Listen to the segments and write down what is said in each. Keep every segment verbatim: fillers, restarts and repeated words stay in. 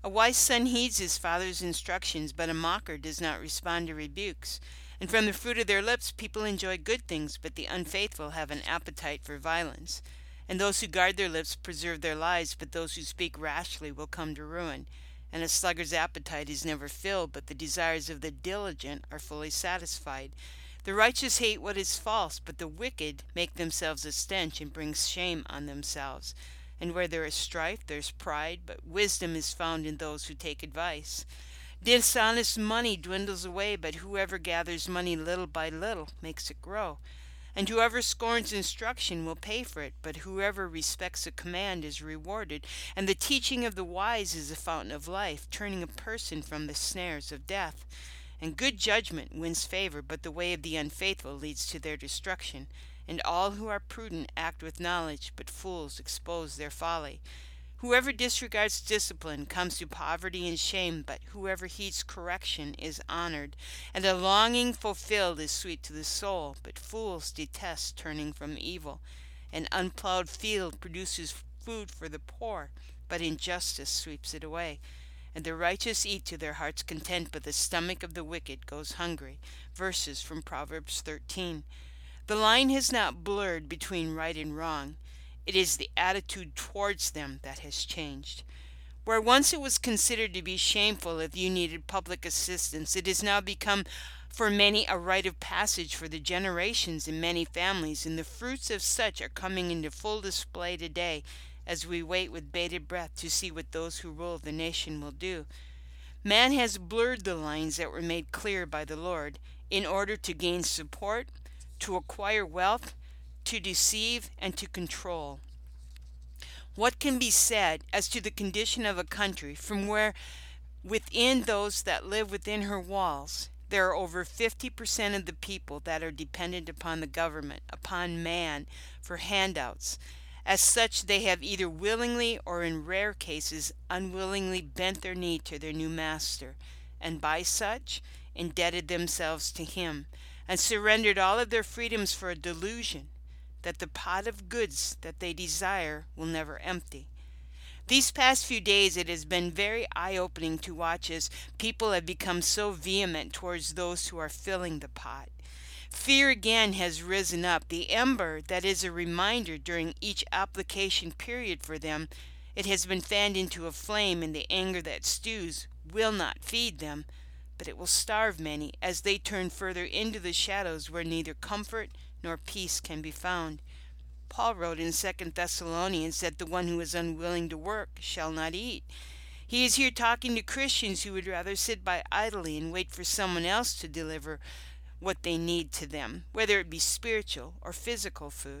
A wise son heeds his father's instructions, but a mocker does not respond to rebukes. And from the fruit of their lips people enjoy good things, but the unfaithful have an appetite for violence. And those who guard their lips preserve their lives, but those who speak rashly will come to ruin. And a sluggard's appetite is never filled, but the desires of the diligent are fully satisfied. The righteous hate what is false, but the wicked make themselves a stench and bring shame on themselves. And where there is strife, there is pride, but wisdom is found in those who take advice. Dishonest money dwindles away, but whoever gathers money little by little makes it grow. And whoever scorns instruction will pay for it, but whoever respects a command is rewarded. And the teaching of the wise is a fountain of life, turning a person from the snares of death. And good judgment wins favor, but the way of the unfaithful leads to their destruction. And all who are prudent act with knowledge, but fools expose their folly. Whoever disregards discipline comes to poverty and shame, but whoever heeds correction is honored. And a longing fulfilled is sweet to the soul, but fools detest turning from evil. An unplowed field produces food for the poor, but injustice sweeps it away. And the righteous eat to their heart's content, but the stomach of the wicked goes hungry. Verses from Proverbs thirteen. The line has not blurred between right and wrong. It is the attitude towards them that has changed. Where once it was considered to be shameful if you needed public assistance, it has now become for many a rite of passage for the generations in many families, and the fruits of such are coming into full display today as we wait with bated breath to see what those who rule the nation will do. Man has blurred the lines that were made clear by the Lord in order to gain support, to acquire wealth, to deceive, and to control. What can be said as to the condition of a country from where within those that live within her walls there are over fifty percent of the people that are dependent upon the government, upon man, for handouts? As such, they have either willingly or in rare cases unwillingly bent their knee to their new master, and by such indebted themselves to him, and surrendered all of their freedoms for a delusion that the pot of goods that they desire will never empty. These past few days it has been very eye-opening to watch as people have become so vehement towards those who are filling the pot. Fear again has risen up, the ember that is a reminder during each application period for them. It has been fanned into a flame, and the anger that stews will not feed them, but it will starve many as they turn further into the shadows where neither comfort nor peace can be found. Paul wrote in Second Thessalonians that the one who is unwilling to work shall not eat. He is here talking to Christians who would rather sit by idly and wait for someone else to deliver what they need to them, whether it be spiritual or physical food.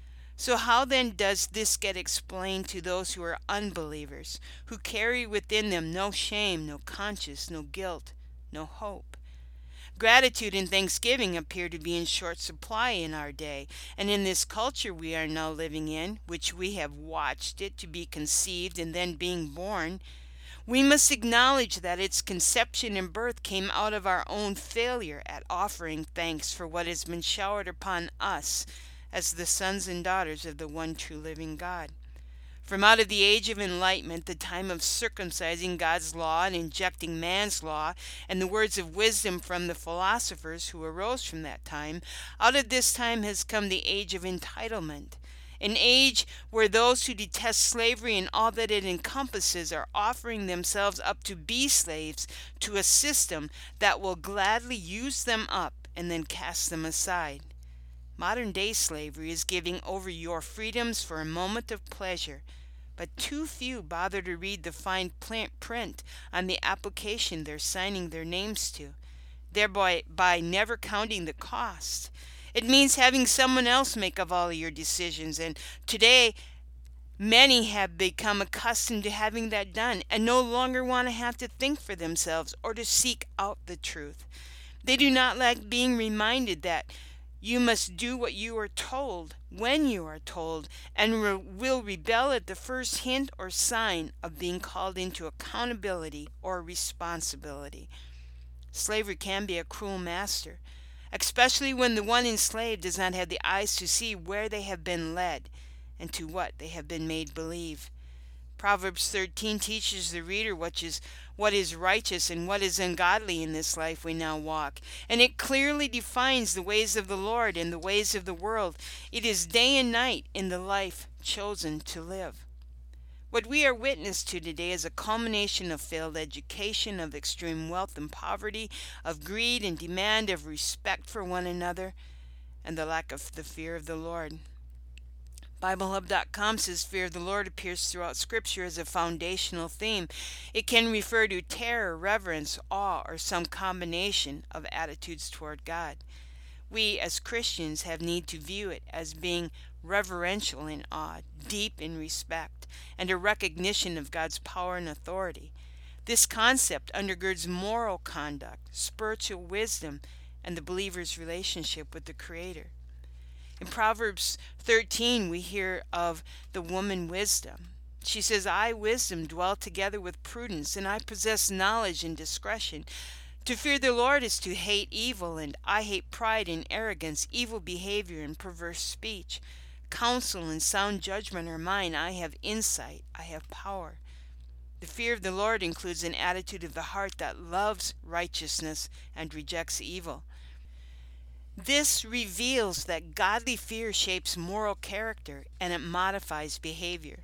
So how then does this get explained to those who are unbelievers, who carry within them no shame, no conscience, no guilt, no hope? Gratitude and thanksgiving appear to be in short supply in our day, and in this culture we are now living in, which we have watched it to be conceived and then being born, we must acknowledge that its conception and birth came out of our own failure at offering thanks for what has been showered upon us as the sons and daughters of the one true living God. From out of the age of enlightenment, the time of circumcising God's law and injecting man's law, and the words of wisdom from the philosophers who arose from that time, out of this time has come the age of entitlement, an age where those who detest slavery and all that it encompasses are offering themselves up to be slaves to a system that will gladly use them up and then cast them aside. Modern day slavery is giving over your freedoms for a moment of pleasure, but too few bother to read the fine print on the application they're signing their names to, thereby by never counting the cost. It means having someone else make of all of your decisions, and today many have become accustomed to having that done and no longer want to have to think for themselves or to seek out the truth. They do not like being reminded that you must do what you are told when you are told, and re- will rebel at the first hint or sign of being called into accountability or responsibility. Slavery can be a cruel master, especially when the one enslaved does not have the eyes to see where they have been led and to what they have been made believe. Proverbs thirteen teaches the reader what is, what is righteous and what is ungodly in this life we now walk. And it clearly defines the ways of the Lord and the ways of the world. It is day and night in the life chosen to live. What we are witness to today is a culmination of failed education, of extreme wealth and poverty, of greed and demand, of respect for one another, and the lack of the fear of the Lord. Bible Hub dot com says fear of the Lord appears throughout Scripture as a foundational theme. It can refer to terror, reverence, awe, or some combination of attitudes toward God. We as Christians have need to view it as being reverential in awe, deep in respect, and a recognition of God's power and authority. This concept undergirds moral conduct, spiritual wisdom, and the believer's relationship with the Creator. In Proverbs thirteen, we hear of the woman wisdom. She says, I, wisdom, dwell together with prudence, and I possess knowledge and discretion. To fear the Lord is to hate evil, and I hate pride and arrogance, evil behavior and perverse speech. Counsel and sound judgment are mine. I have insight. I have power. The fear of the Lord includes an attitude of the heart that loves righteousness and rejects evil. This reveals that godly fear shapes moral character and it modifies behavior.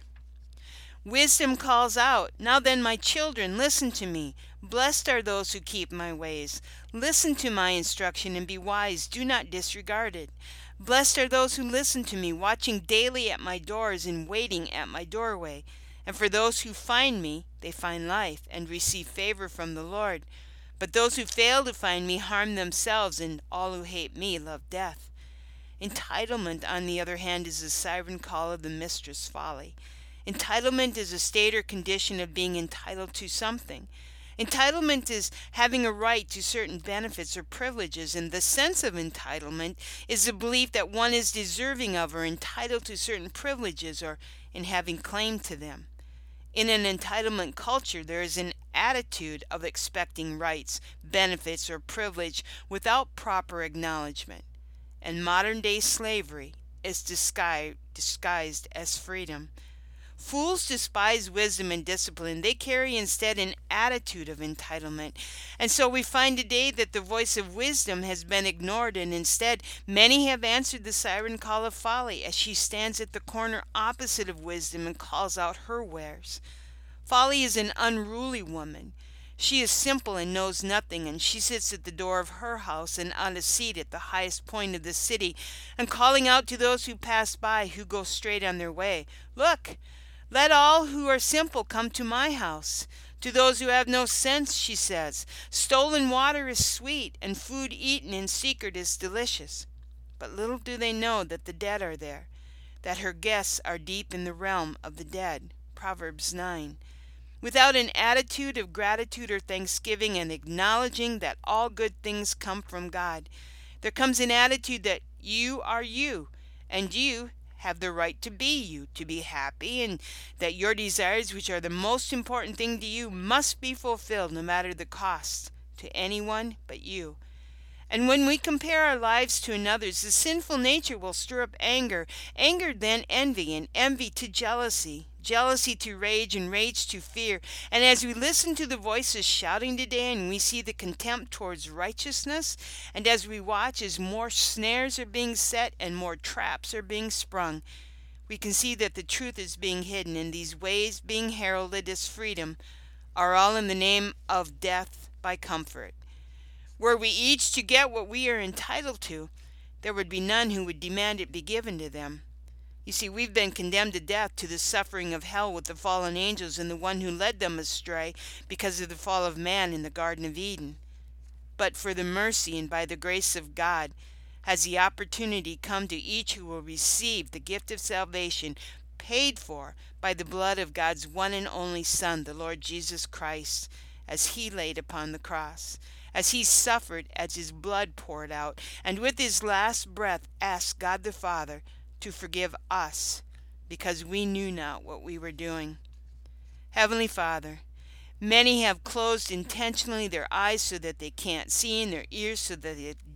Wisdom calls out, Now then, my children, listen to me. Blessed are those who keep my ways. Listen to my instruction and be wise. Do not disregard it. Blessed are those who listen to me, watching daily at my doors and waiting at my doorway. And for those who find me, they find life and receive favor from the Lord. But those who fail to find me harm themselves, and all who hate me love death. Entitlement, on the other hand, is the siren call of the mistress folly. Entitlement is a state or condition of being entitled to something. Entitlement is having a right to certain benefits or privileges, and the sense of entitlement is the belief that one is deserving of or entitled to certain privileges or in having claim to them. In an entitlement culture, there is an attitude of expecting rights, benefits, or privilege without proper acknowledgement. And modern-day slavery is disguised, disguised as freedom. Fools despise wisdom and discipline. They carry instead an attitude of entitlement. And so we find today that the voice of wisdom has been ignored, and instead many have answered the siren call of folly as she stands at the corner opposite of wisdom and calls out her wares. Folly is an unruly woman. She is simple and knows nothing, and she sits at the door of her house and on a seat at the highest point of the city, and calling out to those who pass by, who go straight on their way, Look! Let all who are simple come to my house. To those who have no sense, she says, stolen water is sweet, and food eaten in secret is delicious. But little do they know that the dead are there, that her guests are deep in the realm of the dead. Proverbs nine. Without an attitude of gratitude or thanksgiving and acknowledging that all good things come from God, there comes an attitude that you are you, and you have the right to be you, to be happy, and that your desires, which are the most important thing to you, must be fulfilled no matter the cost to anyone but you. And when we compare our lives to another's, the sinful nature will stir up anger, anger then envy, and envy to jealousy, jealousy to rage, and rage to fear. And as we listen to the voices shouting today, and we see the contempt towards righteousness, and as we watch as more snares are being set and more traps are being sprung, we can see that the truth is being hidden, and these ways being heralded as freedom are all in the name of death by comfort. Were we each to get what we are entitled to, there would be none who would demand it be given to them. You see, we've been condemned to death, to the suffering of hell with the fallen angels and the one who led them astray because of the fall of man in the Garden of Eden. But for the mercy and by the grace of God has the opportunity come to each who will receive the gift of salvation paid for by the blood of God's one and only Son, the Lord Jesus Christ, as he laid upon the cross, as he suffered, as his blood poured out, and with his last breath asked God the Father to forgive us because we knew not what we were doing. Heavenly Father, many have closed intentionally their eyes so that they can't see, and their ears so that they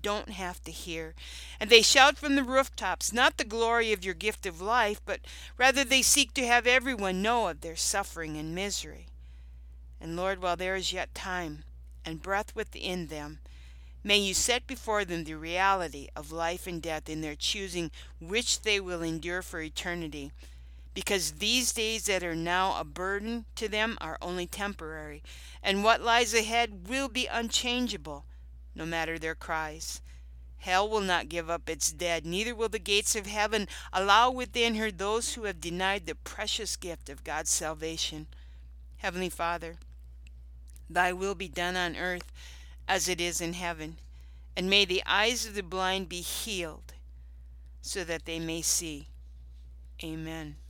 don't have to hear. And they shout from the rooftops, not the glory of your gift of life, but rather they seek to have everyone know of their suffering and misery. And Lord, while there is yet time and breath within them, may you set before them the reality of life and death in their choosing which they will endure for eternity, because these days that are now a burden to them are only temporary, and what lies ahead will be unchangeable, no matter their cries. Hell will not give up its dead, neither will the gates of heaven allow within her those who have denied the precious gift of God's salvation. Heavenly Father, thy will be done on earth as it is in heaven, and may the eyes of the blind be healed so that they may see. Amen.